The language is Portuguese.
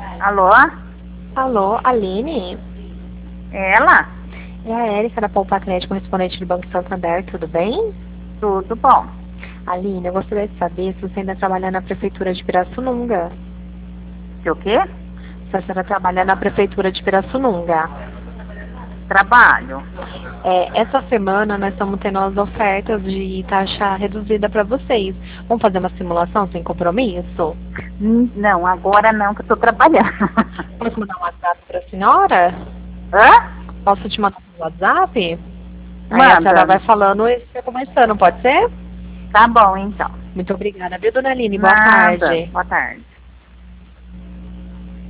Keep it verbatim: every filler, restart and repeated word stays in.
Alô? Alô, Aline? Ela? É a Érica da Poupa Crédito, correspondente do Banco Santander, tudo bem? Tudo bom. Aline, eu gostaria de saber se você ainda trabalha na Prefeitura de Pirassununga. Se o quê? Se a senhora trabalha na Prefeitura de Pirassununga. Trabalho. É, essa semana nós estamos tendo as ofertas de taxa reduzida para vocês. Vamos fazer uma simulação sem compromisso? Hum, Não, agora não, que eu tô trabalhando. Posso mandar um WhatsApp para a senhora? Hã? Posso te mandar um WhatsApp? Aí a senhora Manda. vai falando e você conversando, pode ser? Tá bom, então. Muito obrigada, viu, dona Aline? Boa Nada. tarde. Boa tarde.